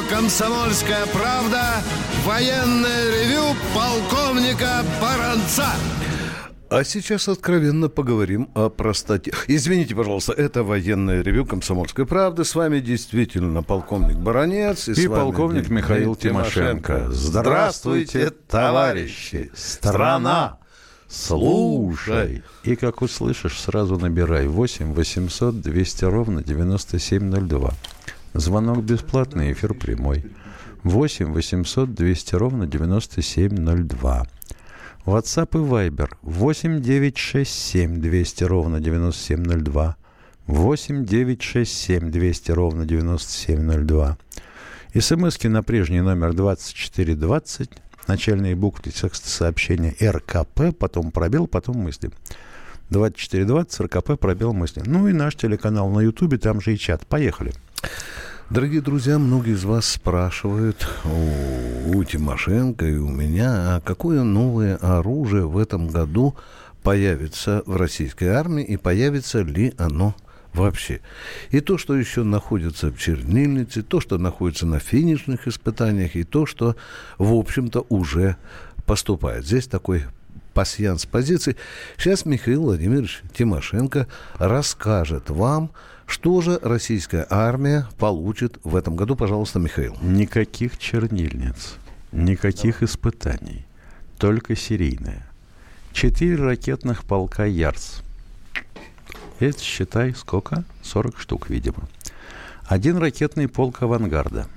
«Комсомольская правда». Военное ревю полковника Баранца. А сейчас откровенно поговорим о простоте. Извините, пожалуйста, это военное ревю «Комсомольской правды». С вами действительно полковник Баранец. И полковник Михаил Тимошенко. Здравствуйте, товарищи! Страна! Слушай! И как услышишь, сразу набирай 8 800 200 ровно 9702. Звонок бесплатный, эфир прямой. 8 800 200 ровно 9702. WhatsApp и Viber 8 967 200 ровно 9702. 8 967 200 ровно 9702. СМСки на прежний номер 2420. Начальные буквы текста сообщения РКП, потом пробел, потом мысли. 2420, РКП, пробел, мысли. Ну и наш телеканал на Ютубе, там же и чат. Поехали. Дорогие друзья, многие из вас спрашивают у Тимошенко и у меня, а какое новое оружие в этом году появится в российской армии и появится ли оно вообще. И то, что еще находится в чернильнице, то, что находится на финишных испытаниях, и то, что, в общем-то, уже поступает. Здесь такой пасьянс позиций. Сейчас Михаил Владимирович Тимошенко расскажет вам, что же российская армия получит в этом году. Пожалуйста, Михаил. Никаких чернильниц, никаких испытаний, только серийное. 4 ракетных полка «Ярс». Это, считай, сколько? 40 штук, видимо. 1 ракетный полк «Авангарда».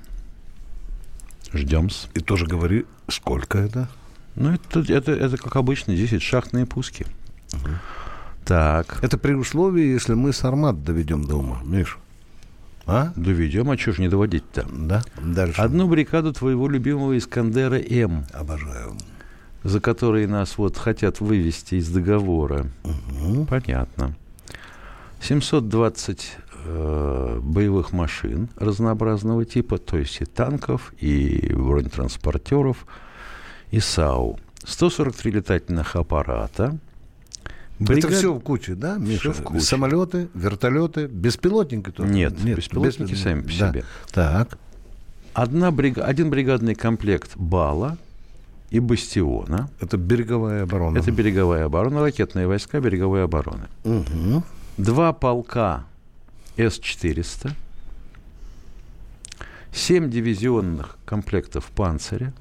Ждем-с. И тоже говори, сколько это? Ну, это как обычно, 10 шахтные пуски. Угу. Так. Это при условии, если мы «Сармат» доведем до ума, Миш. А? Доведем, а что ж не доводить-то? Да, дальше. 1 бригаду твоего любимого «Искандера-М». Обожаю. За которые нас вот хотят вывести из договора. Угу. Понятно. 720 боевых машин разнообразного типа, то есть и танков, и бронетранспортеров, и САУ. 143 летательных аппарата. Это все в куче, да, Миша? Все в куче. Самолеты, вертолеты, беспилотники тоже? Нет, беспилотники сами по себе. Так. Один бригадный комплект «Бала» и «Бастиона». Это береговая оборона. Это береговая оборона, ракетные войска береговой обороны. Угу. 2 полка С-400, 7 дивизионных комплектов «Панциря»,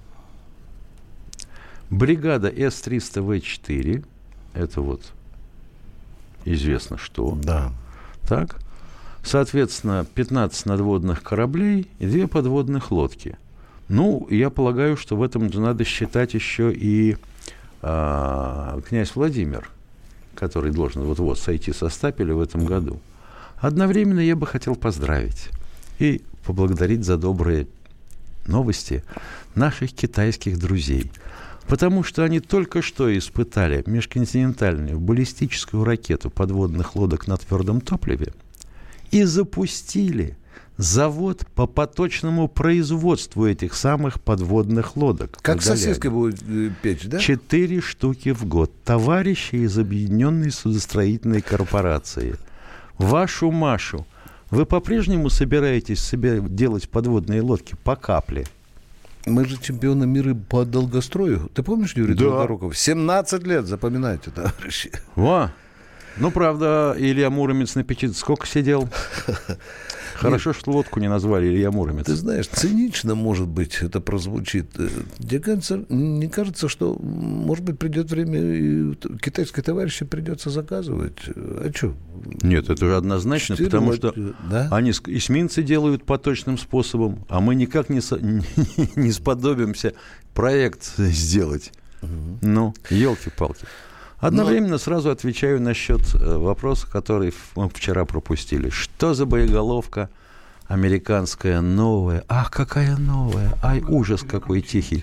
бригада С-300В4, это вот известно что. Да. Так. Соответственно, 15 надводных кораблей и 2 подводных лодки. Ну, я полагаю, что в этом надо считать еще и князь Владимир, который должен вот-вот сойти со стапеля в этом году. Одновременно я бы хотел поздравить и поблагодарить за добрые новости наших китайских друзей, потому что они только что испытали межконтинентальную баллистическую ракету подводных лодок на твердом топливе и запустили завод по поточному производству этих самых подводных лодок. Как сосиска будет печь, да? 4 штуки в год. Товарищи из Объединенной судостроительной корпорации. Вашу Машу, вы по-прежнему собираетесь себе делать подводные лодки по капле? Мы же чемпионы мира по долгострою. Ты помнишь, Юрий Долгоруков? 17 лет, запоминайте, товарищи. Во! Ну, правда, Илья Муромец на печи сколько сидел? Хорошо, что лодку не назвали Илья Муромец. Ты знаешь, цинично, может быть, это прозвучит. Мне кажется, что, может быть, придет время, и китайские товарищи придется заказывать. А что? Нет, это же однозначно, потому что они эсминцы делают поточным способом, а мы никак не сподобимся проект сделать. Ну, елки-палки. Одновременно сразу отвечаю насчет вопроса, который мы вчера пропустили. Что за боеголовка американская новая? Ах, какая новая! Ай, ужас какой тихий.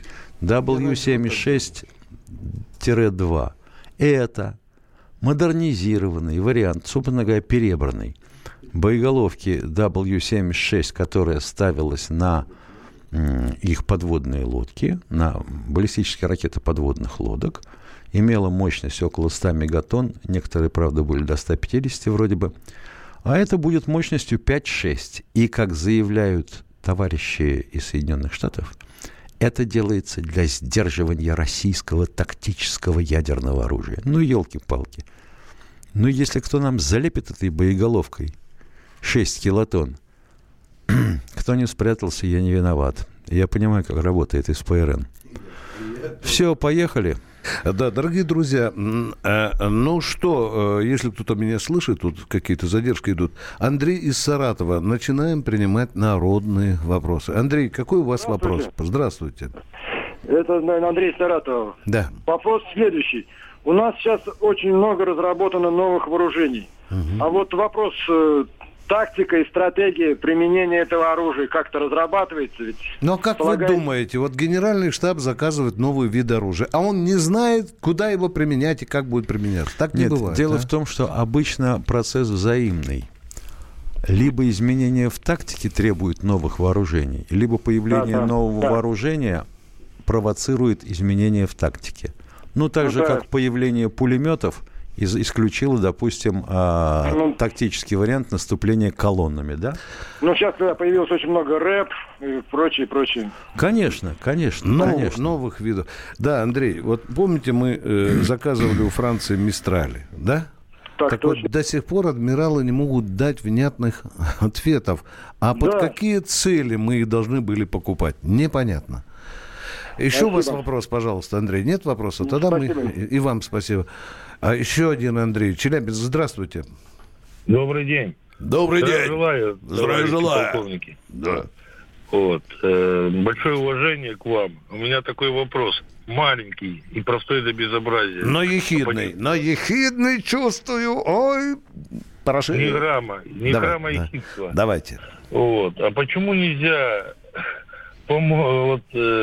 W76-2. Это модернизированный вариант, собственно говоря, перебранный боеголовки W76, которая ставилась на их подводные лодки, на баллистические ракеты подводных лодок, имела мощность около 100 мегатонн, некоторые, правда, были до 150 вроде бы, а это будет мощностью 5-6. И, как заявляют товарищи из Соединенных Штатов, это делается для сдерживания российского тактического ядерного оружия. Ну, елки-палки. Ну, если кто нам залепит этой боеголовкой 6 килотонн, кто не спрятался, я не виноват. Я понимаю, как работает СПРН. Все, поехали. Да, дорогие друзья, ну что, если кто-то меня слышит, тут какие-то задержки идут. Андрей из Саратова. Начинаем принимать народные вопросы. Андрей, какой у вас вопрос? Здравствуйте. Это Андрей из Саратова. Да. Вопрос следующий. У нас сейчас очень много разработано новых вооружений. А вот вопрос... Тактика и стратегия применения этого оружия как-то разрабатывается? Ведь, но как вы думаете, вот генеральный штаб заказывает новый вид оружия, а он не знает, куда его применять и как будет применяться? Так не бывает. Дело в том, что обычно процесс взаимный. Либо изменения в тактике требуют новых вооружений, либо появление нового вооружения провоцирует изменения в тактике. Ну, так же, как появление пулеметов исключила, допустим, тактический вариант наступления колоннами, да? Ну, сейчас появилось очень много рэп и прочее. Конечно. Новых видов. Да, Андрей, вот помните, мы заказывали у Франции «Мистрали», да? Так вот, до сих пор адмиралы не могут дать внятных ответов. А под какие цели мы их должны были покупать? Непонятно. Еще у вас вопрос, пожалуйста, Андрей. Нет вопроса? Тогда спасибо. И вам спасибо. А еще один Андрей. Челябинск, здравствуйте. Добрый день. Добрый день. Здравия желаю. Полковники. Да. Вот. Большое уважение к вам. У меня такой вопрос. Маленький и простой до безобразия. Но ехидный чувствую. Ой, прошу. Ни грамма ехидства. Давайте. Вот. А почему нельзя... много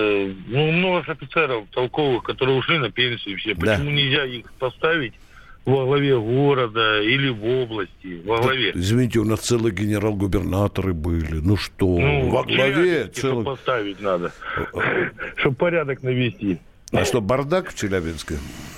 офицеров толковых, которые ушли на пенсию все. Почему нельзя их поставить во главе города или в области? Во главе. Извините, у нас целые генерал-губернаторы были. Ну что, во главе целых... поставить надо, чтобы порядок навести. А что, бардак в Челябинске?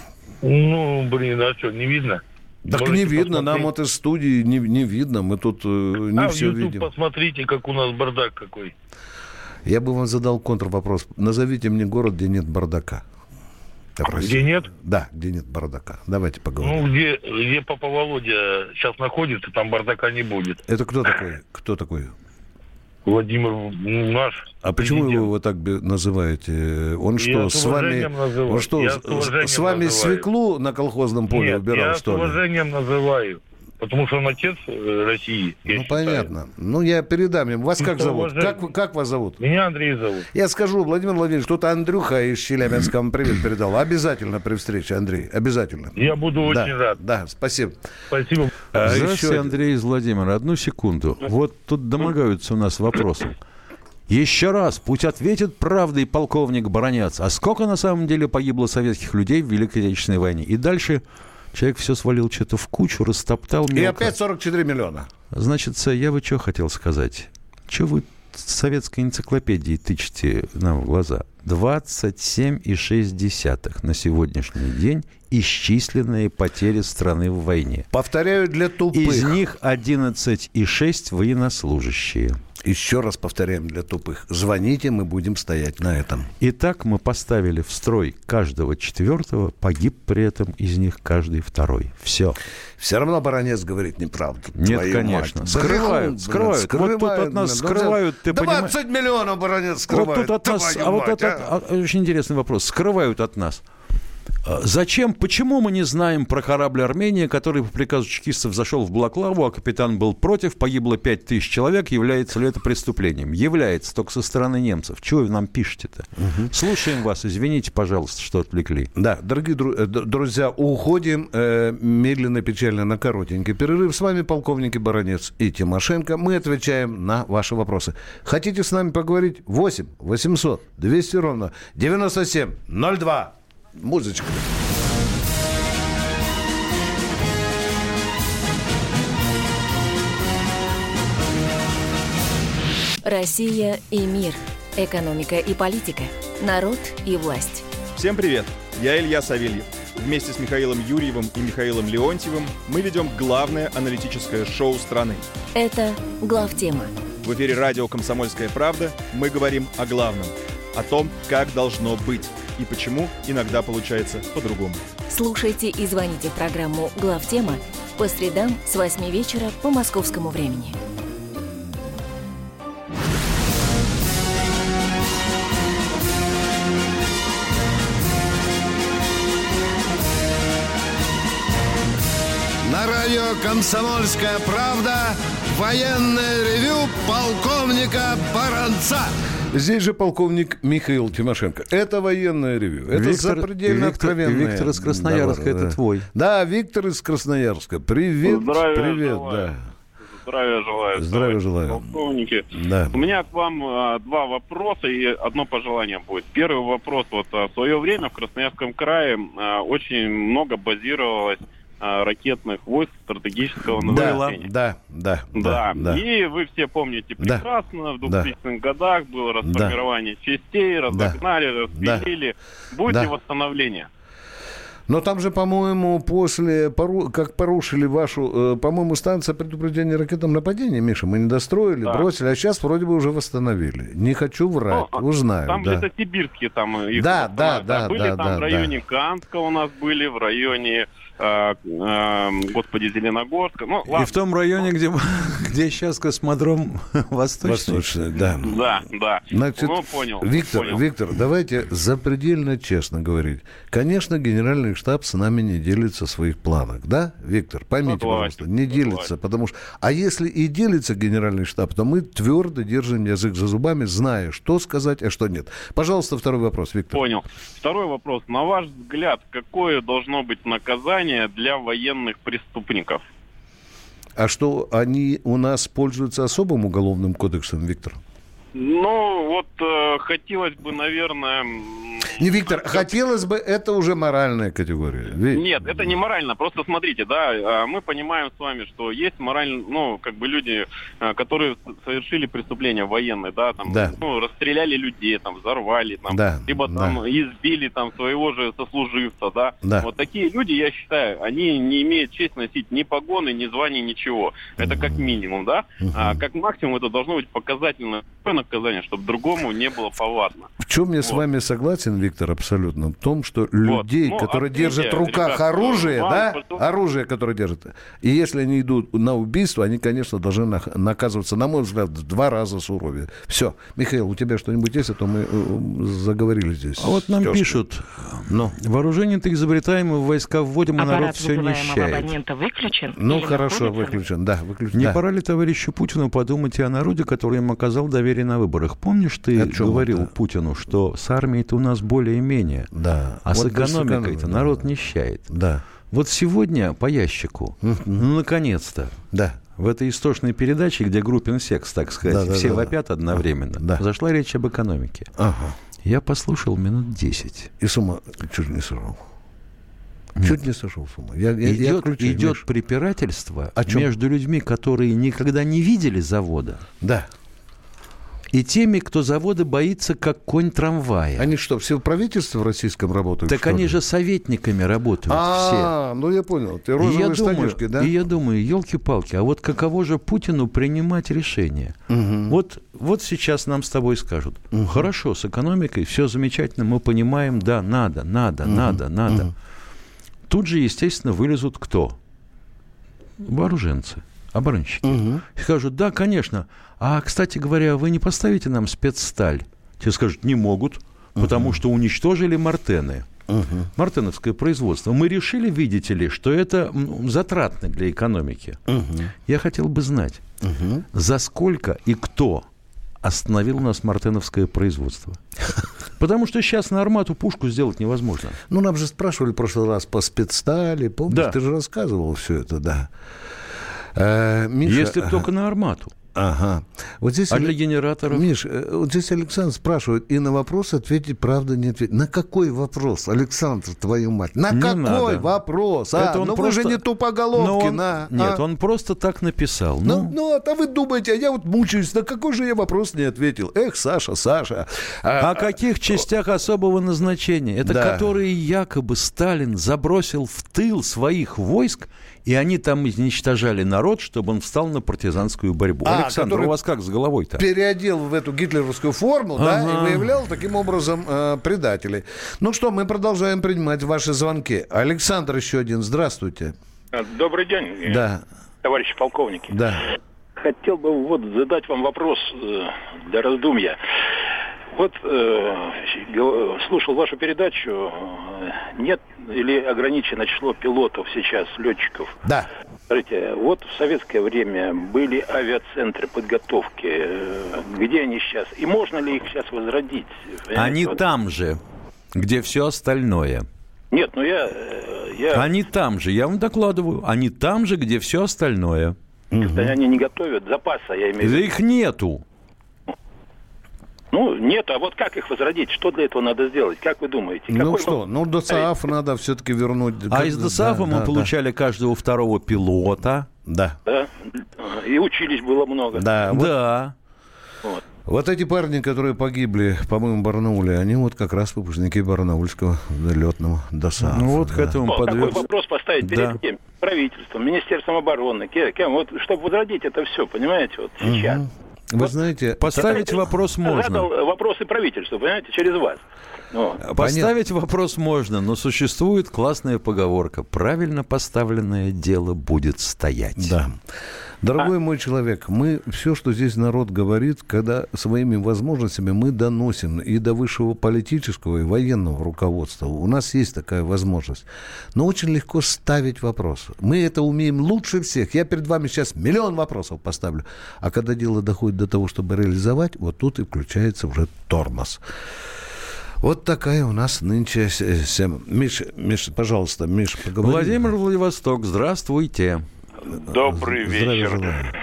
А что, не видно? Так можете не видно, посмотреть. Нам вот из студии не видно, мы тут не все в YouTube видим. Посмотрите, как у нас бардак какой. Я бы вам задал контрвопрос. Назовите мне город, где нет бардака. Где нет? Да, где нет бардака. Давайте поговорим. Где Папа Володя сейчас находится, там бардака не будет. Это кто такой? Кто такой? Владимир наш. А почему вы его так называете? Он что, с вами... Он что, с вами свеклу на колхозном поле убирал, что ли? Я с уважением называю. Потому что он отец России. Понятно. Я передам им. Вас как зовут? Как вас зовут? Меня Андрей зовут. Я скажу, Владимир Владимирович, тут Андрюха из Челябинска вам привет передал. Обязательно при встрече, Андрей. Обязательно. Я буду очень рад. Да, спасибо. Спасибо. Здравствуйте, Андрей из Владимира. Одну секунду. Вот тут домогаются у нас вопросом. Еще раз, пусть ответит правдой полковник Баранец. А сколько на самом деле погибло советских людей в Великой Отечественной войне? И дальше... Человек все свалил что-то в кучу, растоптал мелко. И опять 44 миллиона. Значит, я бы что хотел сказать? Что вы с советской энциклопедией тычете нам в глаза? 27,6 на сегодняшний день исчисленные потери страны в войне. Повторяю для тупых. Из них 11,6 военнослужащие. Еще раз повторяем для тупых. Звоните, мы будем стоять на этом. Итак, мы поставили в строй каждого четвертого, погиб при этом из них каждый второй. Все. Все равно Баранец говорит неправду. Нет, конечно. Мать. Скрывают. Вот тут от нас скрывают, ты 20 понимаешь? Миллионов Баранец скрывает. Вот тут от нас, очень интересный вопрос. Скрывают от нас. Зачем, почему мы не знаем про корабль «Армения», который по приказу чекистов зашел в Балаклаву, а капитан был против, погибло 5000 человек, является ли это преступлением? Является, только со стороны немцев. Чего вы нам пишете-то? Слушаем вас, извините, пожалуйста, что отвлекли. Да, дорогие друзья, уходим медленно, печально на коротенький перерыв. С вами полковники Баранец и Тимошенко. Мы отвечаем на ваши вопросы. Хотите с нами поговорить? 8 800 200 ровно 97 02. Музычка. Россия и мир. Экономика и политика. Народ и власть. Всем привет! Я Илья Савельев. Вместе с Михаилом Юрьевым и Михаилом Леонтьевым мы ведем главное аналитическое шоу страны. Это «Главтема» В эфире радио «Комсомольская правда» мы говорим о главном, о том, как должно быть и почему иногда получается по-другому. Слушайте и звоните в программу «Главтема» по средам с 8 вечера по московскому времени. На радио «Комсомольская правда» военное ревю полковника Баранца. Здесь же полковник Михаил Тимошенко. Это военное ревью. Это запредельно откровенное. Виктор из Красноярска, это твой. Да, Виктор из Красноярска. Привет. Привет, да. Здравия желаю. Здравия желаю. Полковники. Да. У меня к вам два вопроса и одно пожелание будет. Первый вопрос. Вот в свое время в Красноярском крае очень много базировалось ракетных войск стратегического назначения. Да. И вы все помните прекрасно, в 2000-х годах было расформирование частей, разогнали, распилили. Будет ли восстановление? Но там же, по-моему, после, как порушили вашу, по-моему, станция предупреждения ракетным нападением, Миша, мы не достроили, бросили, а сейчас вроде бы уже восстановили. Не хочу врать, узнаю. Там где-то сибирские там их были, там в районе Канска у нас были, в районе Зеленогорска. Ну, и в том районе, где сейчас космодром Восточный. Да. Значит, понял. Виктор, давайте запредельно честно говорить. Конечно, генеральный штаб с нами не делится в своих планах, да, Виктор? Поймите, пожалуйста, не делится, потому что... А если и делится генеральный штаб, то мы твердо держим язык за зубами, зная, что сказать, а что нет. Пожалуйста, второй вопрос, Виктор. Понял. Второй вопрос. На ваш взгляд, какое должно быть наказание для военных преступников? А что, они у нас пользуются особым уголовным кодексом, Виктор? Ну, вот хотелось бы, наверное... Не, Виктор, хотелось бы, это уже моральная категория. Нет, это не морально. Просто смотрите, да, мы понимаем с вами, что есть морально, люди, которые совершили преступления военные, расстреляли людей, взорвали, либо избили своего же сослуживца, да. Вот такие люди, я считаю, они не имеют честь носить ни погоны, ни званий, ничего. Это как минимум, да. А как максимум это должно быть показательное наказание, чтобы другому не было повадно. В чем я с вами согласен, Виктор, абсолютно? В том, что людей, которые держат в руках оружие, оружие, которое держат, и если они идут на убийство, они, конечно, должны наказываться, на мой взгляд, в 2 раза суровее. Все. Михаил, у тебя что-нибудь есть, а то мы заговорили здесь. А вот нам пишут, вооружение-то изобретаем, мы в войска вводим, а народ все нищает. Абонента выключен? Хорошо, выключен, выключен. Не пора ли товарищу Путину подумать и о народе, который им оказал доверие на выборах? Помнишь, ты говорил Путину, что с армией-то у нас более-менее, а с экономикой-то народ нищает. Да. Вот сегодня по ящику, наконец-то, в этой истошной передаче, где группен секс, так сказать, все вопят одновременно, зашла речь об экономике. Я послушал минут 10. И с ума чуть не сошел. Чуть не сошел с ума. Идет препирательство между людьми, которые никогда не видели завода. Да. И теми, кто завода боится, как конь трамвая. Они что, все в правительстве в российском работают? Так они же советниками работают все. Ну я понял. Ты розовые штанишки, да? И я думаю, елки-палки, а вот каково же Путину принимать решения? Вот сейчас нам с тобой скажут, хорошо, с экономикой все замечательно, мы понимаем, да, надо. Тут же, естественно, вылезут кто? Вооруженцы. Оборонщики. Скажут, да, конечно. А, кстати говоря, вы не поставите нам спецсталь? Тебе скажут, не могут, потому что уничтожили Мартены. Мартеновское производство. Мы решили, видите ли, что это затратно для экономики. Я хотел бы знать, за сколько и кто остановил у нас мартеновское производство. Потому что сейчас на «Армату» пушку сделать невозможно. Нам же спрашивали в прошлый раз по спецстали. Помнишь, ты же рассказывал все это, да. Миша, если только на «Армату». Вот здесь для генераторов? Миш, вот здесь Александр спрашивает, и на вопрос ответить правда не ответить. На какой вопрос, Александр, твою мать? На какой вопрос? Вы же не тупоголовки. Нет, он просто так написал. А вы думаете, я вот мучаюсь, на какой же я вопрос не ответил? Эх, Саша. О каких частях особого назначения? Это которые якобы Сталин забросил в тыл своих войск, и они там изничтожали народ, чтобы он встал на партизанскую борьбу. Александр, у вас как с головой-то? Переодел в эту гитлеровскую форму, да, и выявлял таким образом предателей. Ну что, мы продолжаем принимать ваши звонки. Александр еще один, здравствуйте. Добрый день, да. Товарищи полковники. Да. Хотел бы задать вам вопрос для раздумья. Слушал вашу передачу, нет или ограничено число пилотов сейчас, летчиков? Да. Смотрите, в советское время были авиацентры подготовки. Где они сейчас? И можно ли их сейчас возродить? Они там же, где все остальное. Нет, Они там же, я вам докладываю. Они там же, где все остальное. Они не готовят запаса, я имею в виду. Их нету. Нет, а как их возродить? Что для этого надо сделать? Как вы думаете? ДСААФ надо все-таки вернуть. А из ДСААФа мы получали каждого второго пилота. Да. И учились было много. Да. Вот эти парни, которые погибли, по-моему, в Барнауле, они как раз выпускники Барнаульского летного ДСААФа. К этому такой вопрос поставить перед кем? Правительством, Министерством обороны, кем? Чтобы возродить это все, понимаете, сейчас. Вы знаете... Поставить вопрос можно. Задал вопросы правительству, понимаете, через вас. Поставить вопрос можно, но существует классная поговорка. Правильно поставленное дело будет стоять. Да. Дорогой мой человек, мы все, что здесь народ говорит, когда своими возможностями мы доносим и до высшего политического и военного руководства. У нас есть такая возможность. Но очень легко ставить вопрос. Мы это умеем лучше всех. Я перед вами сейчас миллион вопросов поставлю. А когда дело доходит до того, чтобы реализовать, тут и включается уже тормоз. Вот такая у нас нынче тема. Миша, пожалуйста, поговори. Владимир, Владивосток, здравствуйте. Добрый вечер.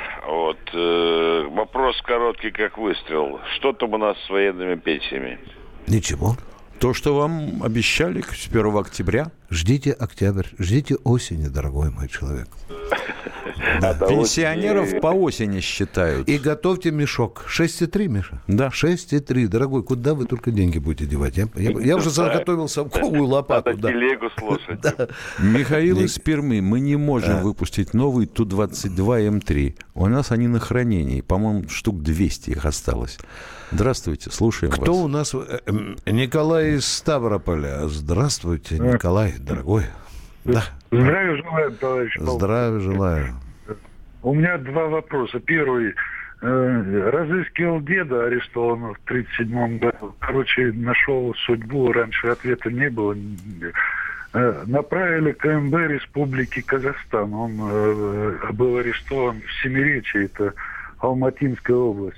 Вопрос короткий, как выстрел. Что там у нас с военными пенсиями? Ничего. То, что вам обещали с 1 октября. Ждите октябрь, ждите осени, дорогой мой человек. Пенсионеров по осени считают. И готовьте мешок. 6,3, Миша? Да. 6,3. Дорогой, куда вы только деньги будете девать? Я уже заготовил совковую лопату. Надо телегу слушать. Михаил из Перми. Мы не можем выпустить новый Ту-22 М3. У нас они на хранении. По-моему, штук 200 их осталось. Здравствуйте, слушаем вас. Кто у нас? Николай из Ставрополя. Здравствуйте, Николай, дорогой. Да. Здравия желаю, товарищ полковник. Здравия желаю. У меня два вопроса. Первый. Разыскивал деда, арестованного в 1937 году. Нашел судьбу, раньше ответа не было. Направили к МБ Республики Казахстан. Он был арестован в Семиречье, это Алматинская область.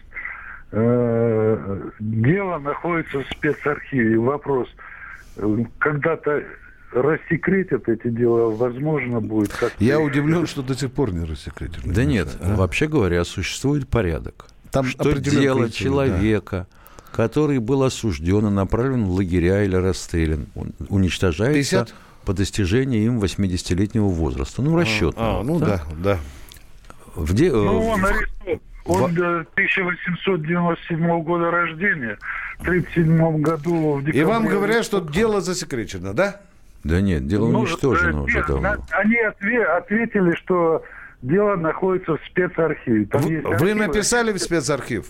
Дело находится в спецархиве. Вопрос, когда-то рассекретят эти дела, возможно, будет как-то... Я удивлен, что до сих пор не рассекретили. Да нет, вообще говоря, существует порядок. Там что дело человека, который был осужден и направлен в лагеря или расстрелян, уничтожается 50? По достижении им 80-летнего возраста. Расчет. Да. Он арестован. Он 1897 года рождения, в 1937 году в декабре... И вам говорят, что дело засекречено, да? Да нет, дело уничтожено уже давно. Они ответили, что дело находится в спецархиве. Вы написали в спецархив?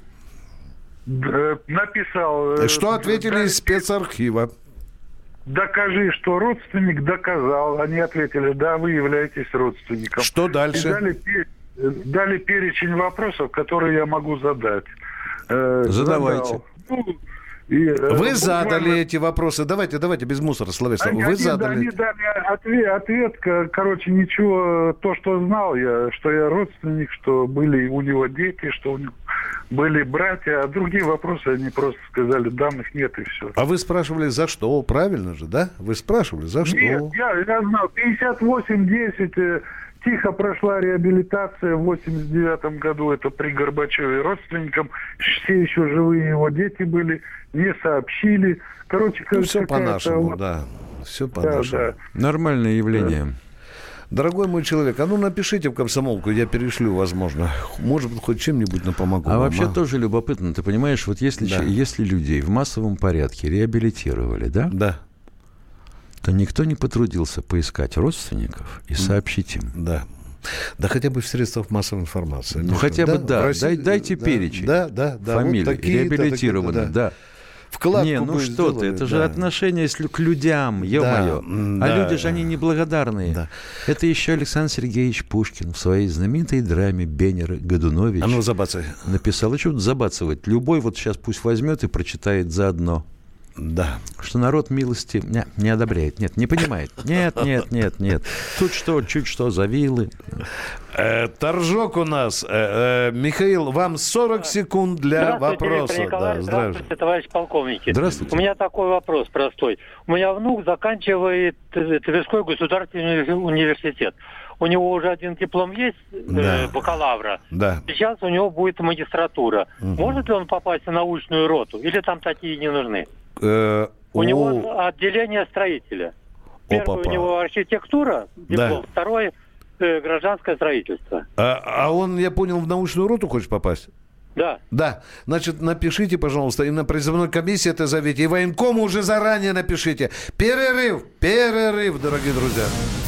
Написал. Что ответили из спецархива? Докажи, что родственник доказал. Они ответили, да, вы являетесь родственником. Что дальше? Дали перечень вопросов, которые я могу задать. Задавайте. Вы задали эти вопросы. Давайте, без мусора словесного. Вы задали. Они дали ответ, ничего, то, что знал я, что я родственник, что были у него дети, что у него были братья, а другие вопросы они просто сказали, данных нет и все. А вы спрашивали, за что? Правильно же, да? Вы спрашивали, за что? Нет, я знал, 58-10... Тихо прошла реабилитация в 1989 году, это при Горбачеве. Родственникам все еще живые его дети были, не сообщили. Все по-нашему, да. Все по-нашему. Да. Нормальное явление. Да. Дорогой мой человек, напишите в комсомолку, я перешлю, возможно. Может быть, хоть чем-нибудь помогу. А вообще тоже любопытно, ты понимаешь, если людей в массовом порядке реабилитировали, да? Да. То никто не потрудился поискать родственников и сообщить им. Да. Да хотя бы в средствах массовой информации. Ну, хотя бы, да. Дайте перечень. Да. Фамилии, вот реабилитированные, да. Вкладку не, ну что сделали, ты, это же отношение к людям, ё-моё. А люди же, они неблагодарные. Да. Это еще Александр Сергеевич Пушкин в своей знаменитой драме «Бенер Годунович» забацай. Написал, а что тут забацывать? Любой вот сейчас пусть возьмет и прочитает заодно. Да. Что народ милости не одобряет. Нет, не понимает. Нет. Тут чуть что, завилы. Торжок у нас. Михаил, вам 40 секунд для вопроса. Здравствуйте, товарищ полковники. Здравствуйте. У меня такой вопрос простой. У меня внук заканчивает Тверской государственный университет. У него уже один диплом есть, бакалавра. Да. Сейчас у него будет магистратура. Может ли он попасть в научную роту? Или там такие не нужны? У него отделение строителя. Первый у него архитектура, диплом, второй гражданское строительство. А он, я понял, в научную роту хочет попасть? Да. Да. Значит, напишите, пожалуйста, и на призывной комиссии это зовите, и военкому уже заранее напишите. Перерыв, дорогие друзья.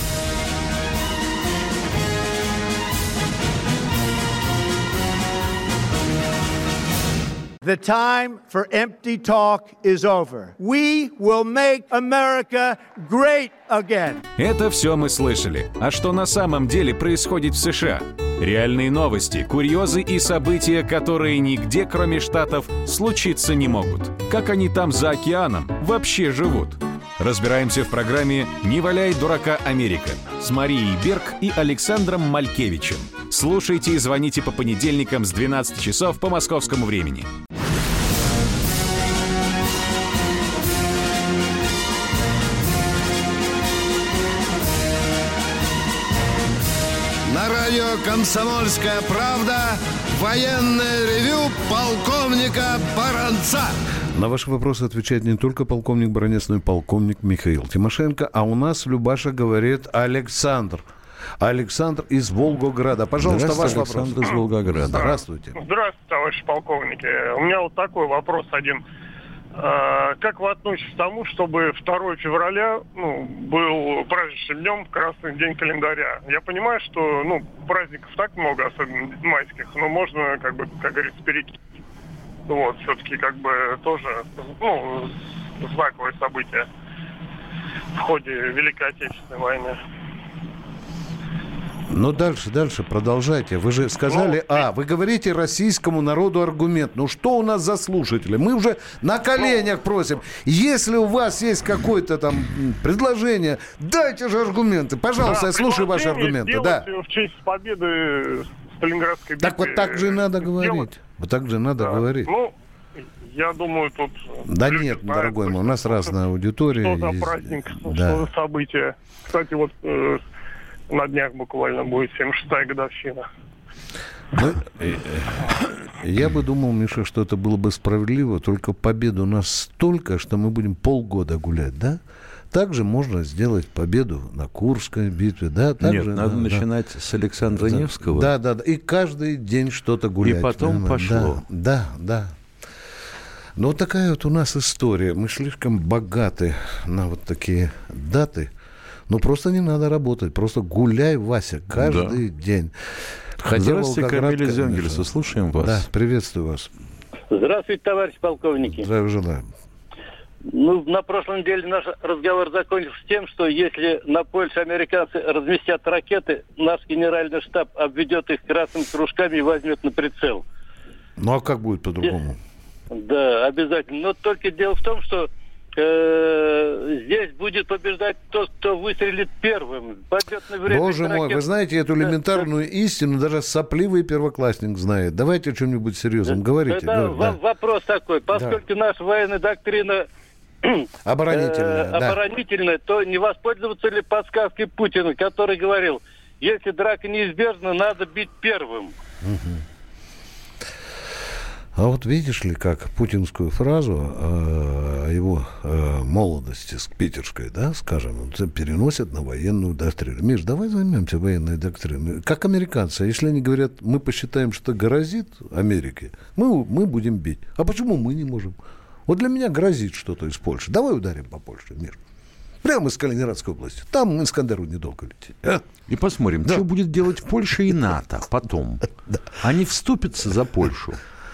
The time for empty talk is over. We will make America great again. Это все мы слышали. А что на самом деле происходит в США? Реальные новости, курьезы и события, которые нигде, кроме Штатов, случиться не могут. Как они там за океаном вообще живут? Разбираемся в программе «Не валяй дурака, Америка» с Марией Берг и Александром Малькевичем. Слушайте и звоните по понедельникам с 12 часов по московскому времени. На радио «Комсомольская правда» военное ревю полковника Баранца. На ваши вопросы отвечает не только полковник Баранец, но и полковник Михаил Тимошенко. А у нас Любаша говорит Александр. Александр из Волгограда. Пожалуйста, ваш вопрос. Александр из Волгограда. Здравствуйте. Здравствуйте, товарищи полковники. У меня вот такой вопрос один. Как вы относитесь к тому, чтобы 2 февраля был праздничным днем, красный день календаря? Я понимаю, что праздников так много, особенно майских, но можно, как говорится, перекинуть. Вот, все-таки тоже знаковое событие в ходе Великой Отечественной войны. Ну, дальше, продолжайте. Вы же сказали, вы говорите российскому народу аргумент. Ну, что у нас за слушатели? Мы уже на коленях просим. Если у вас есть какое-то там предложение, дайте же аргументы. Пожалуйста, я слушаю ваши аргументы. Да. В честь победы Сталинградской битвы. Так вот так же надо говорить. Вот так же надо говорить. Я думаю, тут... Да нет, дорогой мой, у нас разная аудитория. Что за праздник, что за событие. Кстати, вот... На днях буквально будет 76-я годовщина. Я бы думал, Миша, что это было бы справедливо, только победу у нас столько, что мы будем полгода гулять, да? Также можно сделать победу на Курской битве, да? Нет, надо начинать с Александра Невского. Да. И каждый день что-то гулять. И потом пошло. Да. Но вот такая вот у нас история. Мы слишком богаты на вот такие даты. Ну, просто не надо работать. Просто гуляй, Вася, каждый день. Здравствуйте, Камиль из Энгельса. Слушаем вас. Да, приветствую вас. Здравствуйте, товарищ полковники. Здравия желаю. На прошлой неделе наш разговор закончился тем, что если на Польше американцы разместят ракеты, наш генеральный штаб обведет их красными кружками и возьмет на прицел. Ну, а как будет по-другому? Да, обязательно. Но только дело в том, что здесь будет побеждать тот, кто выстрелит первым. Боже мой, вы знаете эту элементарную истину, даже сопливый первоклассник знает. Давайте о чем-нибудь серьезном говорите. Вопрос такой. Поскольку наша военная доктрина оборонительная, то не воспользоваться ли подсказкой Путина, который говорил, если драка неизбежна, надо бить первым. А вот видишь ли, как путинскую фразу о его молодости питерской, да, скажем, переносят на военную доктрину. Миш, давай займемся военной доктриной. Как американцы, если они говорят, мы посчитаем, что грозит Америке, мы будем бить. А почему мы не можем? Вот для меня грозит что-то из Польши. Давай ударим по Польше, Миш. Прямо из Калининградской области. Там Искандеру недолго лететь. И посмотрим, что будет делать Польша и НАТО потом. Они вступятся за Польшу.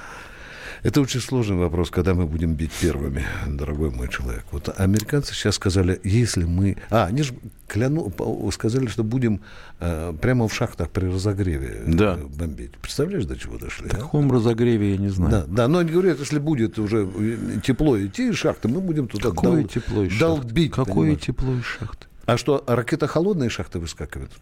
Это очень сложный вопрос, когда мы будем бить первыми, дорогой мой человек. Вот американцы сейчас сказали, если мы... они же сказали, что будем прямо в шахтах при разогреве бомбить. Представляешь, до чего дошли? В каком разогреве, я не знаю. Да, но они говорят, если будет уже тепло идти из шахты, мы будем туда долбить. Какое тепло из шахты? А что, ракета холодная из шахты выскакивает?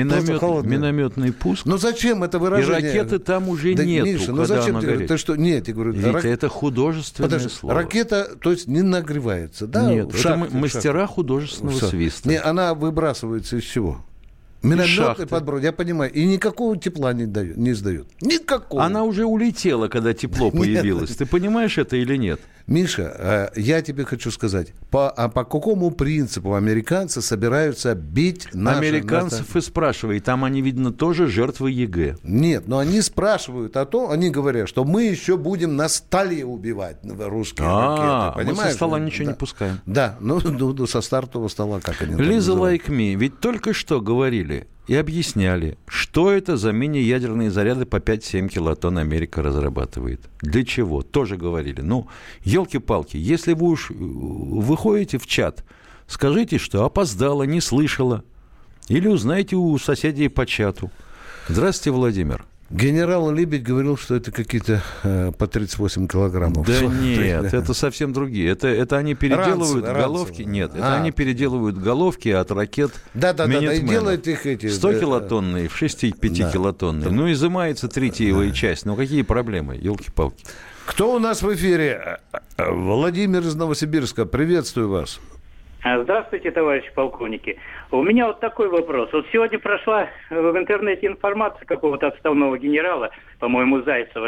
Минометный пуск. Ну зачем это выражение? И ракеты там уже нету, Миша, ну зачем ты говоришь? Ты что? Нет, я говорю... Видите, это художественное слово. Ракета, то есть не нагревается, да? Нет, это мастера художественного свиста. Не, она выбрасывается из чего? Минометный подброс, я понимаю. И никакого тепла не издает. Никакого. Она уже улетела, когда тепло появилось. Ты понимаешь это или нет? Миша, я тебе хочу сказать, по какому принципу американцы собираются бить наши... Американцев и спрашивай, там они, видно, тоже жертвы ЕГЭ. Нет, но они спрашивают о том, они говорят, что мы еще будем на столе убивать русские ракеты. Понимаешь? Мы со стола ничего не пускаем. Да, ну со стартового стола, как они Лиза Like Me, ведь только что говорили и объясняли, что это за мини-ядерные заряды по 5-7 килотонн Америка разрабатывает. Для чего? Тоже говорили. Ну, елки-палки, если вы уж выходите в чат, скажите, что опоздала, не слышала. Или узнайте у соседей по чату. Здравствуйте, Владимир. Генерал Лебедь говорил, что это какие-то по 38 килограммов. Да нет, это совсем другие. Это они переделывают головки. Нет, это они переделывают головки от ракет. Да, и делают их эти... 100 килотонные, 6-5 килотонные. Ну, изымается третьевая часть. Ну, какие проблемы, елки-палки. Кто у нас в эфире? Владимир из Новосибирска. Приветствую вас. Здравствуйте, товарищи полковники. У меня вот такой вопрос. Вот сегодня прошла в интернете информация какого-то отставного генерала, по-моему, Зайцева,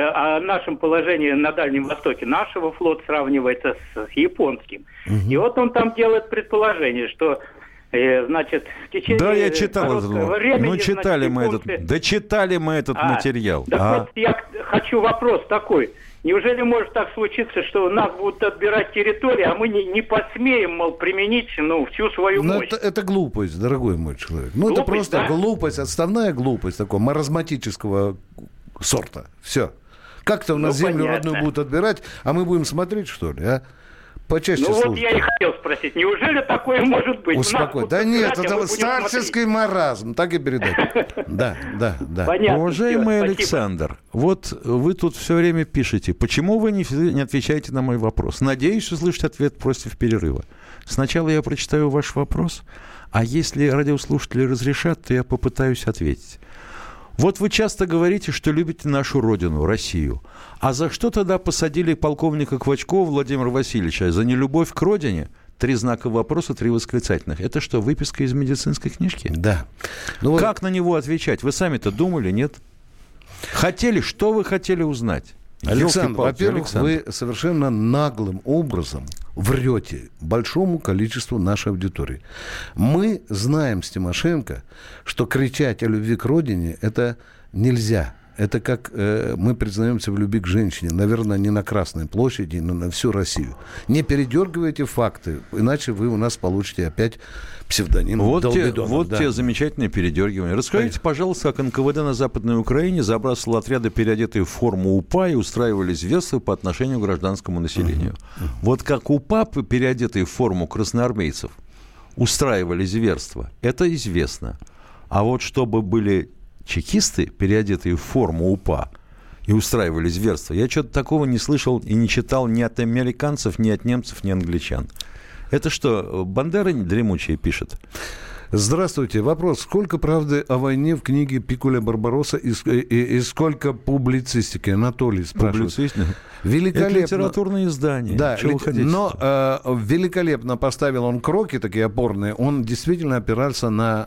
о нашем положении на Дальнем Востоке. Нашего флота сравнивается с японским. И вот он там делает предположение, что, значит, в течение... Да, я читал это. Времени, ну, читали мы этот материал. Так вот, я хочу вопрос такой. Неужели может так случиться, что нас будут отбирать территории, а мы не посмеем, мол, применить всю свою мощь? Это глупость, дорогой мой человек. Это просто глупость, отставная глупость такого маразматического сорта. Все. Как-то у нас землю родную будут отбирать, а мы будем смотреть, что ли, а? Почаще слушать. Вот я и хотел спросить, неужели такое может быть? Успокой. Да нет, это старческий маразм, так и передать. Да. Понятно. Уважаемый Александр, вот вы тут все время пишете, почему вы не отвечаете на мой вопрос? Надеюсь услышать ответ против перерыва. Сначала я прочитаю ваш вопрос, а если радиослушатели разрешат, то я попытаюсь ответить. Вот вы часто говорите, что любите нашу родину, Россию. А за что тогда посадили полковника Квачкова Владимира Васильевича? За нелюбовь к родине? 3 знака вопроса, 3 восклицательных. Это что, выписка из медицинской книжки? Да. Как на него отвечать? Вы сами-то думали, нет? Хотели? Что вы хотели узнать? Александр, во-первых, вы совершенно наглым образом врете большому количеству нашей аудитории. Мы знаем с Тимошенко, что кричать о любви к родине – это нельзя. Это как мы признаемся в любви к женщине. Наверное, не на Красной площади, но на всю Россию. Не передергивайте факты, иначе вы у нас получите опять псевдоним Долбидонов. Вот те замечательные передергивания. Расскажите, пожалуйста, как НКВД на Западной Украине забрасывал отряды, переодетые в форму УПА, и устраивали зверства по отношению к гражданскому населению. Вот как УПА, переодетые в форму красноармейцев, устраивали зверства, это известно. А вот чтобы были чекисты, переодетые в форму УПА, и устраивали зверства, я что-то такого не слышал и не читал ни от американцев, ни от немцев, ни англичан. Это что, Бандера дремучая пишет? Здравствуйте. Вопрос. Сколько правды о войне в книге Пикуля Барбаросса и сколько публицистики? Анатолий спрашивает. Великолепно. Это литературное издание. Да, но великолепно поставил он кроки такие опорные. Он действительно опирался на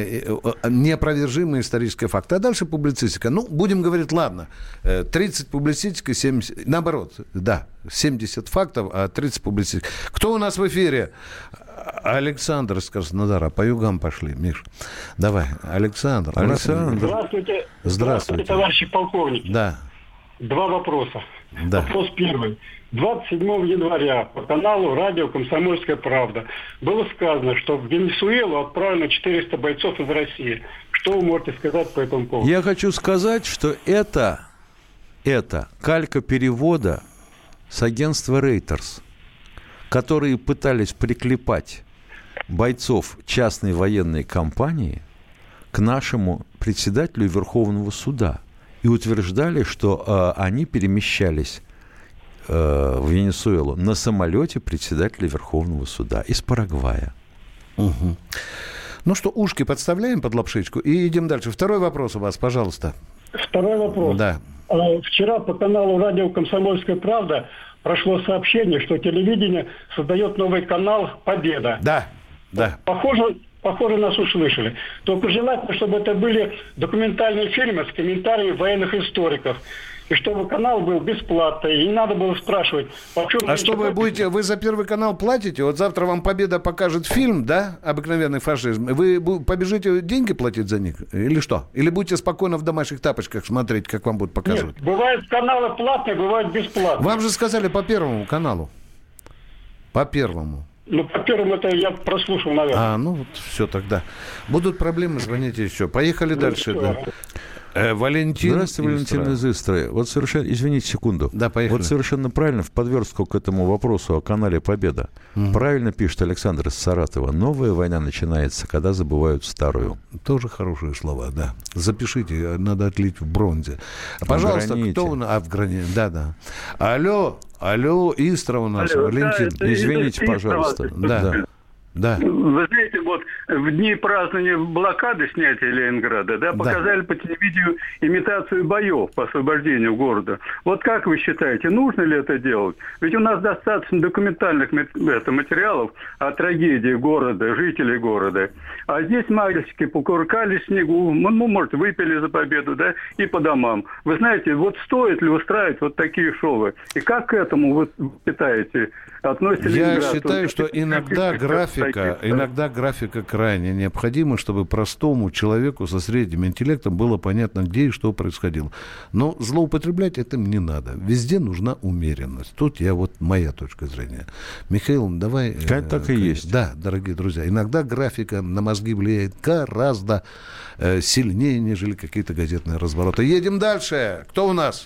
неопровержимые исторические факты. А дальше публицистика. Ну, будем говорить, ладно, 30 публицистика, 70... Наоборот, да, 70 фактов, а 30 публицистика. Кто у нас в эфире? Александр из Краснодара. По югам пошли, Миш. Давай, Александр. Здравствуйте. Здравствуйте, товарищи полковники. Да. два вопроса. Да. Вопрос первый. 27 января по каналу радио «Комсомольская правда» было сказано, что в Венесуэлу отправлено 400 бойцов из России. Что вы можете сказать по этому поводу? Я хочу сказать, что это калька перевода с агентства Reuters, которые пытались приклепать бойцов частной военной компании к нашему председателю Верховного суда и утверждали, что они перемещались в Венесуэлу на самолете председателя Верховного суда из Парагвая. Угу. Ну что, ушки подставляем под лапшичку и идем дальше. Второй вопрос у вас, пожалуйста. Второй вопрос. Да. Вчера по каналу радио «Комсомольская правда» прошло сообщение, что телевидение создает новый канал «Победа». Да, да. Похоже, нас услышали. Только желательно, чтобы это были документальные фильмы с комментариями военных историков. И чтобы канал был бесплатный. И не надо было спрашивать, почему... А что вы будете... Вы за Первый канал платите? Вот завтра вам «Победа» покажет фильм, да? «Обыкновенный фашизм». Вы побежите деньги платить за них? Или что? Или будете спокойно в домашних тапочках смотреть, как вам будут показывать? Нет, бывают каналы платные, бывают бесплатные. Вам же сказали по Первому каналу. По Первому. Ну, по Первому это я прослушал, наверное. Ну вот все тогда. Будут проблемы, звоните еще. Поехали дальше. Да. Валентин. Здравствуйте, Валентин из Истры. Вот совершенно, извините секунду. Да, поехали. Вот совершенно правильно в подверстку к этому вопросу о канале «Победа». Правильно пишет Александр из Саратова. Новая война начинается, когда забывают старую. Тоже хорошие слова, да. Запишите, надо отлить в бронзе. Пожалуйста, кто у нас? В граните. Да. Алло, Истра у нас. Алло, Валентин. да, извините, пожалуйста. Да. Вы знаете, вот в дни празднования блокады снятия Ленинграда, показали по телевидению имитацию боев по освобождению города. Вот как вы считаете, нужно ли это делать? Ведь у нас достаточно документальных материалов о трагедии города, жителей города. А здесь мальчики покуркали в снегу, может, выпили за победу, и по домам. Вы знаете, вот стоит ли устраивать вот такие шоу? И как к этому вы считаете? Я считаю, что иногда графика крайне необходима, чтобы простому человеку со средним интеллектом было понятно, где и что происходило. Но злоупотреблять этим не надо. Везде нужна умеренность. Тут моя точка зрения. Михаил, давай... Так и есть. Да, дорогие друзья. Иногда графика на мозги влияет гораздо сильнее, нежели какие-то газетные развороты. Едем дальше. Кто у нас?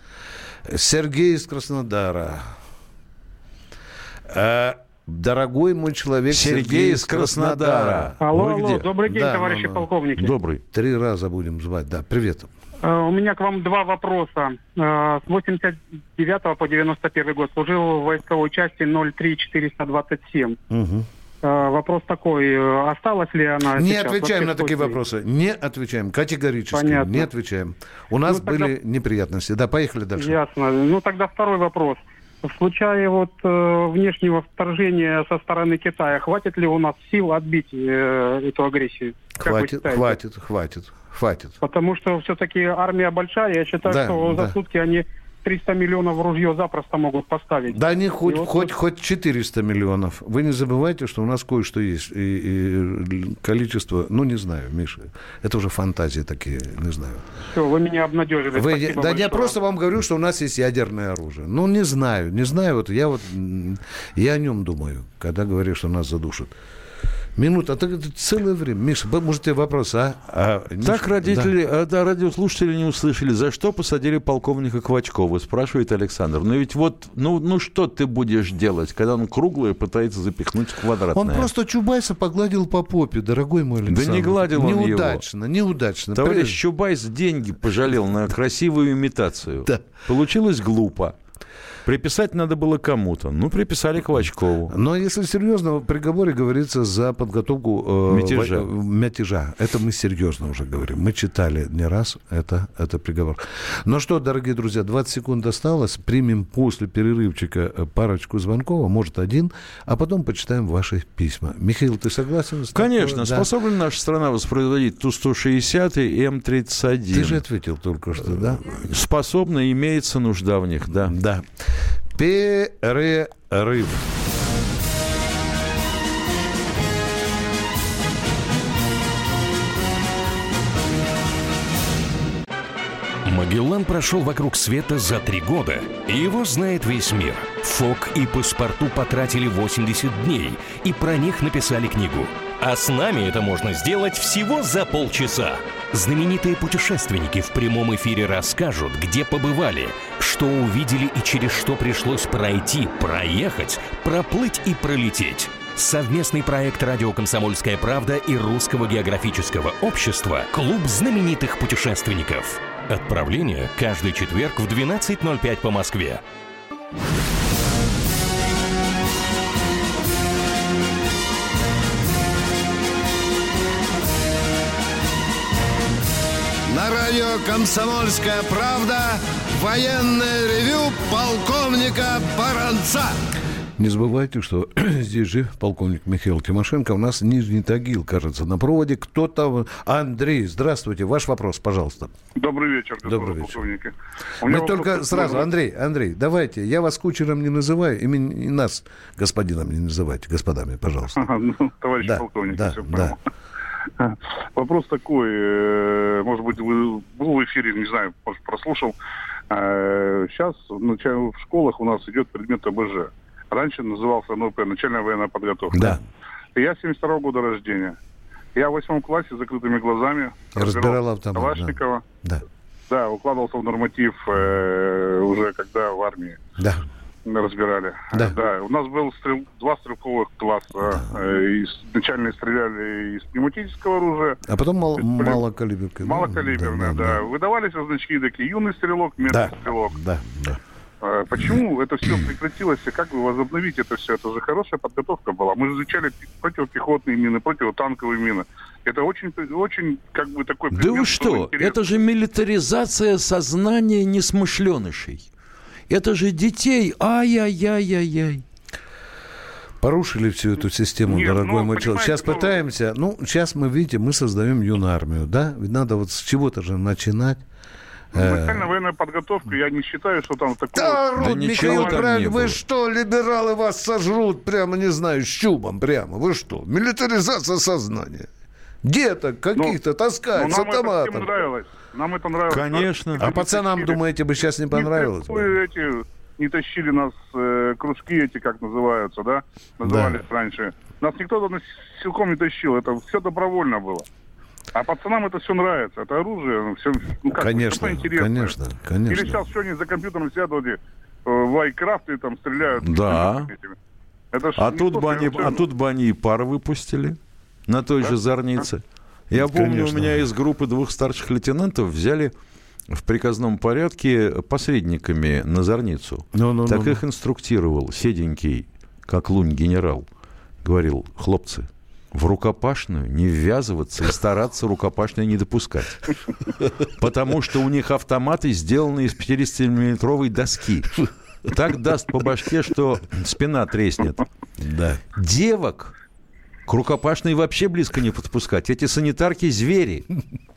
Сергей из Краснодара. Дорогой мой человек Сергей из Краснодара. Алло, добрый день, товарищи полковники. Добрый. 3 раза будем звать, привет. У меня к вам 2 вопроса. С 89 по 91 год служил в войсковой части 03427. Вопрос такой, осталась ли она Не сейчас? Отвечаем на такие вопросы. Не отвечаем, категорически. Понятно. Не отвечаем. У нас были неприятности. Поехали дальше. Ясно. Тогда второй вопрос. В случае внешнего вторжения со стороны Китая, хватит ли у нас сил отбить эту агрессию? Хватит. Потому что все-таки армия большая, я считаю, что за сутки они 300 миллионов в ружье запросто могут поставить. Да не хоть 400 миллионов. Вы не забывайте, что у нас кое-что есть. И количество, не знаю, Миша, это уже фантазии такие, не знаю. Все, вы меня обнадежили. Я просто вам говорю, что у нас есть ядерное оружие. Не знаю. Я о нем думаю, когда говорю, что нас задушат. Минута, это целое время. Миша, может, тебе вопрос, Так радиослушатели не услышали, за что посадили полковника Квачкова, спрашивает Александр. Но ведь что ты будешь делать, когда он круглое пытается запихнуть в квадратное? Он просто Чубайса погладил по попе, дорогой мой Александр. Да не гладил он его. Неудачно. Товарищ Чубайс деньги пожалел на красивую имитацию. Да. Получилось глупо. Приписать надо было кому-то. Приписали Квачкову. Но если серьезно, в приговоре говорится за подготовку мятежа. Это мы серьезно уже говорим. Мы читали не раз это приговор. Ну что, дорогие друзья, 20 секунд осталось. Примем после перерывчика парочку звонков, может, один, а потом почитаем ваши письма. Михаил, ты согласен? Конечно. Способна ли наша страна воспроизводить Ту-160 и М-31? Ты же ответил только что, да? Способна, имеется нужда в них, да. Да. Перерыв. Билан прошел вокруг света за 3 года, и его знает весь мир. ФОК и Паспорту потратили 80 дней, и про них написали книгу. А с нами это можно сделать всего за полчаса. Знаменитые путешественники в прямом эфире расскажут, где побывали, что увидели и через что пришлось пройти, проехать, проплыть и пролететь. Совместный проект «Радио Комсомольская правда» и Русского географического общества «Клуб знаменитых путешественников». Отправление каждый четверг в 12:05 по Москве. На радио «Комсомольская правда» военное ревю полковника Баранца. Не забывайте, что здесь же полковник Михаил Тимошенко. У нас Нижний Тагил, кажется, на проводе. Кто-то... Андрей, здравствуйте. Ваш вопрос, пожалуйста. Добрый вечер, господа полковники. Мы только сразу, Андрей, давайте. Я вас кучером не называю, и нас господином не называйте, господами, пожалуйста. Товарищ полковник, все понял. Вопрос такой, может быть, вы был в эфире, не знаю, может, прослушал. Сейчас в школах у нас идет предмет ОБЖ. Раньше назывался НОП, начальная военная подготовка. Да. Я 72-го года рождения. Я в 8 классе с закрытыми глазами разбирал автомат. Калашникова. Да. Да, укладывался в норматив уже когда в армии. Да. Разбирали. Да. Да. У нас было 2 стрелковых класса. Изначально стреляли из пневматического оружия. А потом малокалиберное. Малокалиберное, да. Выдавались значки такие: юный стрелок, медный стрелок. Да. Почему это все прекратилось, и как вы возобновите это все? Это же хорошая подготовка была. Мы изучали противопехотные мины, противотанковые мины. Это очень как бы такой... Да вы что? Это же милитаризация сознания несмышленышей. Это же детей. Ай-яй-яй-яй-яй. Порушили всю эту систему, дорогой мой человек. Сейчас пытаемся... сейчас мы, видите, мы создаем юнармию, да? Ведь надо вот с чего-то же начинать. Начальная военная подготовка, я не считаю, что там такое... Да Михаил, правильно, вы что, либералы вас сожрут прямо, не знаю, с чубом прямо. Вы что, милитаризация сознания. Деток каких-то таскают с автоматом. Нам это нравилось. Конечно. А пацанам, думаете, бы сейчас не понравилось? Не тащили нас, кружки эти, как называются, да? Назывались раньше. Нас никто силком не тащил, это все добровольно было. А пацанам это все нравится. Это оружие, все, конечно, интересно. Конечно. Или сейчас все они за компьютером сидят в Вайкрафт и там стреляют. Да. А тут бы они и пар выпустили на той же Зорнице. Я помню, у меня из группы 2 старших лейтенантов взяли в приказном порядке посредниками на Зорницу. Так их инструктировал седенький, как лунь, генерал. Говорил: хлопцы, в рукопашную не ввязываться и стараться рукопашную не допускать. Потому что у них автоматы сделаны из 50-миллиметровой доски. Так даст по башке, что спина треснет. Да. Девок к рукопашной вообще близко не подпускать. Эти санитарки — звери.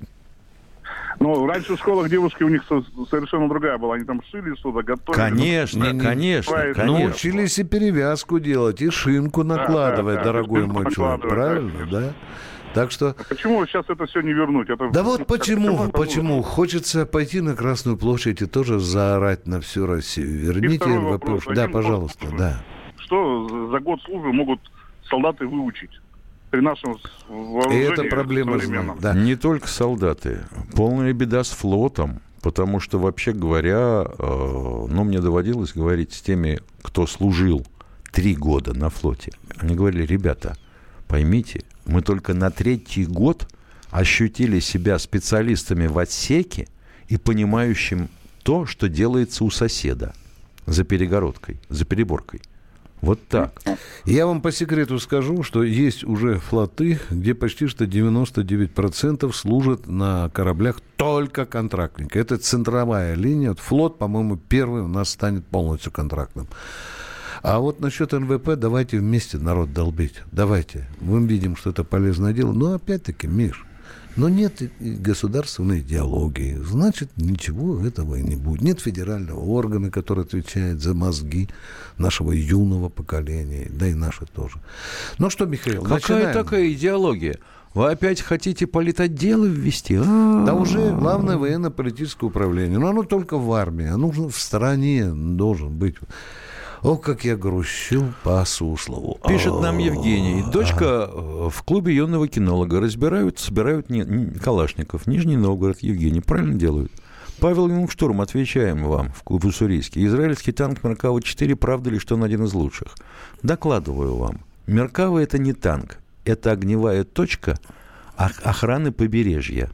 Раньше в школах девушки у них совершенно другая была. Они там шили что-то, готовили. Конечно. Научились и перевязку делать, и шинку накладывать, дорогой мой человек. Правильно, да? Так что... Почему сейчас это все не вернуть? Да вот почему? Хочется пойти на Красную площадь и тоже заорать на всю Россию. Верните НВП. Да, пожалуйста, да. Что за год службы могут солдаты выучить? При нашем вооружении. И это проблема, да. Не только солдаты. Полная беда с флотом. Потому что, вообще говоря, мне доводилось говорить с теми, кто служил 3 года на флоте. Они говорили: ребята, поймите, мы только на 3-й год ощутили себя специалистами в отсеке и понимающим то, что делается у соседа за перегородкой, за переборкой. Вот так. Я вам по секрету скажу, что есть уже флоты, где почти что 99% служат на кораблях только контрактники. Это центровая линия. Флот, по-моему, первый у нас станет полностью контрактным. А вот насчет НВП давайте вместе народ долбить. Давайте. Мы видим, что это полезное дело. Но опять-таки, Миш, нет государственной идеологии. Значит, ничего этого и не будет. Нет федерального органа, который отвечает за мозги нашего юного поколения. Да и наши тоже. Ну что, Михаил, какая начинаем. Такая идеология? Вы опять хотите политотделы ввести? Да уже главное военно-политическое управление. Но оно только в армии. А нужно в стране должен быть. О, как я грущу по Суслову. Пишет нам Евгений. Дочка в клубе юного кинолога собирают калашников. Нижний Новгород, Евгений. Правильно делают. Павел Юнгштурм, отвечаем вам в Уссурийске. Израильский танк Меркава-4, правда ли, что он один из лучших? Докладываю вам. Меркава – это не танк. Это огневая точка охраны побережья.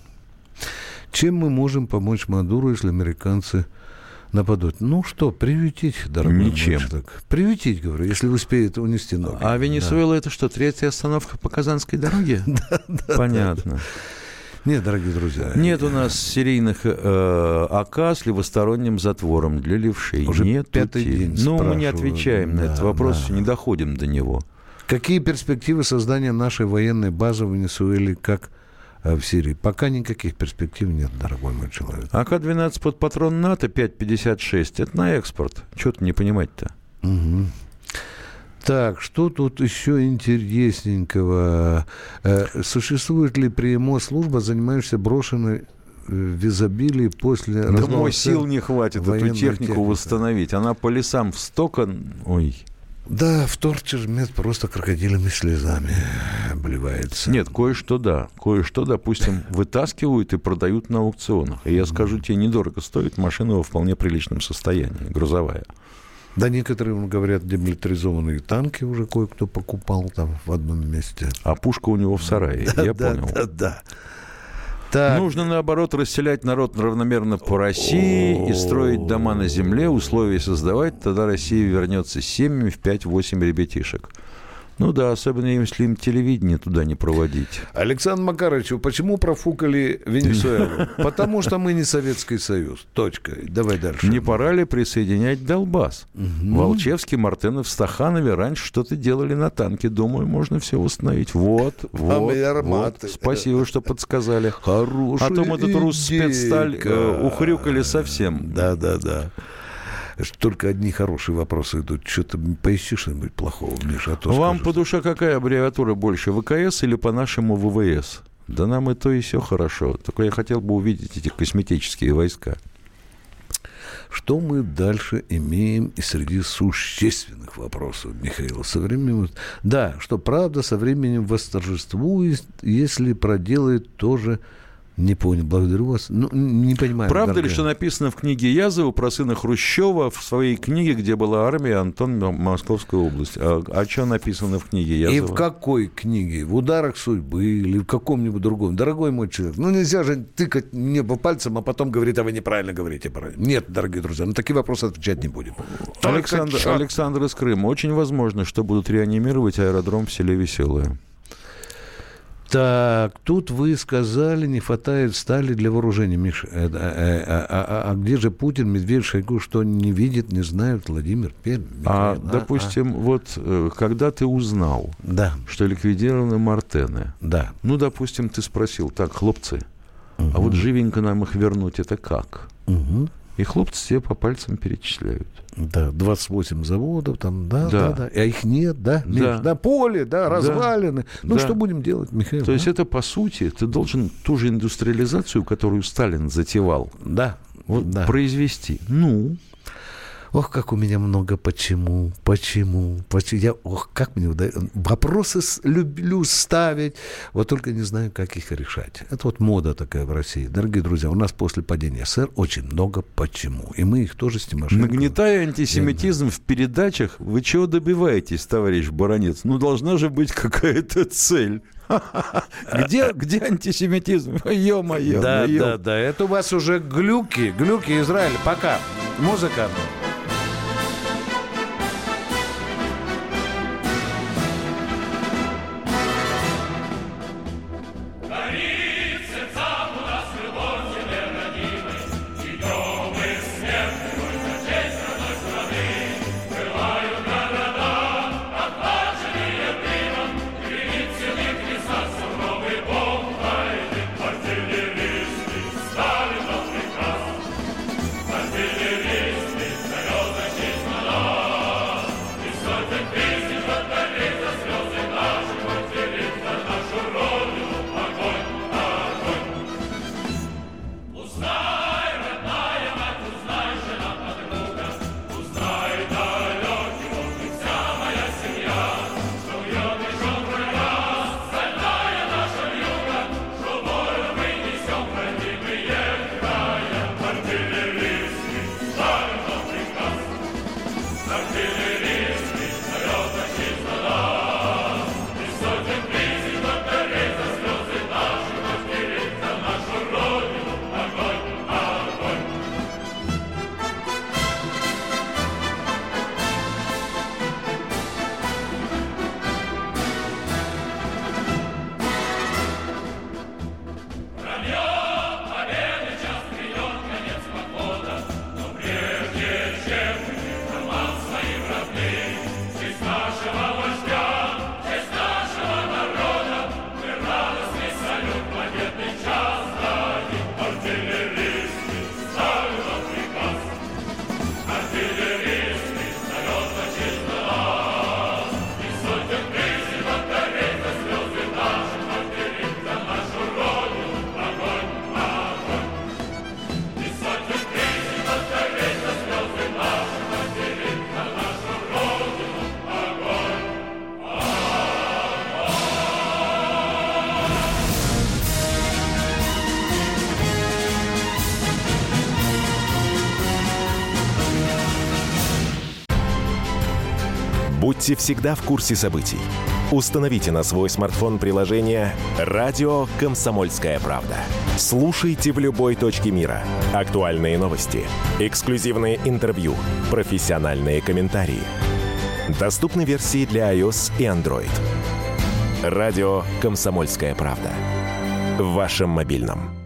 Чем мы можем помочь Мадуру, если американцы нападут? Ну что, приютить, дорогой Ничем. мальчик. Приютить, говорю, если успеет унести ноги. А Венесуэла это что, третья остановка по Казанской дороге? Да. Понятно. Нет, дорогие друзья. Нет у нас серийных АК с левосторонним затвором для левшей. Уже нет пятый день Но мы не отвечаем на этот вопрос, не доходим до него. Какие перспективы создания нашей военной базы в Венесуэле, как в Сирии? Пока никаких перспектив нет, дорогой мой человек. АК-12 под патрон НАТО 5,56. Это на экспорт. Чего-то не понимать-то. Угу. Так, что тут еще интересненького? Существует ли при МО служба, занимающаяся брошенной в изобилии после разнова? Домой сил не хватит эту технику восстановить. Она по лесам встока... Ой... Да, вторчермет просто крокодилами слезами обливается. Нет, кое-что да. Кое-что, допустим, вытаскивают и продают на аукционах. И я скажу тебе, недорого стоит машина во вполне приличном состоянии, грузовая. Да, некоторые, говорят, демилитаризованные танки уже кое-кто покупал там в одном месте. А пушка у него в сарае, я понял. Да. Так. Нужно, наоборот, расселять народ равномерно по России и строить дома на земле, условия создавать, тогда Россия вернется с семьями в 5-8 ребятишек. Ну да, особенно если им телевидение туда не проводить. Александр Макарович, почему профукали Венесуэлу? Потому что мы не Советский Союз. Точка. Давай дальше. Не пора ли присоединять Донбасс? Волчевский, Мартынов, Стаханове раньше что-то делали на танке. Думаю, можно все восстановить. Вот. Спасибо, что подсказали. Хорошая а то мы тут Русспецсталь ухрюкали совсем. Да. Только одни хорошие вопросы идут. Что-то поищи что-нибудь плохого, Миша. Вам по душе какая аббревиатура больше, ВКС или по-нашему ВВС? Да нам и то, и все хорошо. Только я хотел бы увидеть эти косметические войска. Что мы дальше имеем и среди существенных вопросов, Михаил? Со временем... Да, что правда со временем восторжествует, если проделает тоже... Не понял, благодарю вас. Ну, не понимаю. Правда ли, что написано в книге Язова про сына Хрущева в своей книге, где была армия, Антон, Московская область? А что написано в книге Язова? И в какой книге? В «Ударах судьбы» или в каком-нибудь другом? Дорогой мой человек, ну нельзя же тыкать небо пальцем, а потом говорить, а вы неправильно говорите. Нет, дорогие друзья, на такие вопросы отвечать не будем. Александр из Крыма. Очень возможно, что будут реанимировать аэродром в селе Веселое. Так, тут вы сказали, не хватает стали для вооружения, Миша. А где же Путин, Медведев, Шойгу, что не видит, не знают, Владимир Михаил? Допустим, вот когда ты узнал, что ликвидированы Мартены, ну, допустим, ты спросил, так, хлопцы, а вот живенько нам их вернуть, это как? И хлопцы тебе по пальцам перечисляют. Да, 28 заводов, там, да. А их нет, да? Поле, развалины. Ну, что будем делать, Михаил? То есть это, по сути, ты должен ту же индустриализацию, которую Сталин затевал, произвести. Ну... Ох, как у меня много почему. Как мне удается. Вопросы люблю ставить, вот только не знаю, как их решать. Это вот мода такая в России. Дорогие друзья, у нас после падения СССР очень много почему. И мы их тоже с Тимошенко... Нагнетая антисемитизм в передачах, вы чего добиваетесь, товарищ Баранец? Ну, должна же быть какая-то цель. Где антисемитизм? Ё-моё. Да. Это у вас уже глюки Израиль. Пока. Музыка. Будьте всегда в курсе событий. Установите на свой смартфон приложение «Радио Комсомольская правда». Слушайте в любой точке мира. Актуальные новости, эксклюзивные интервью, профессиональные комментарии. Доступны версии для iOS и Android. «Радио Комсомольская правда». В вашем мобильном.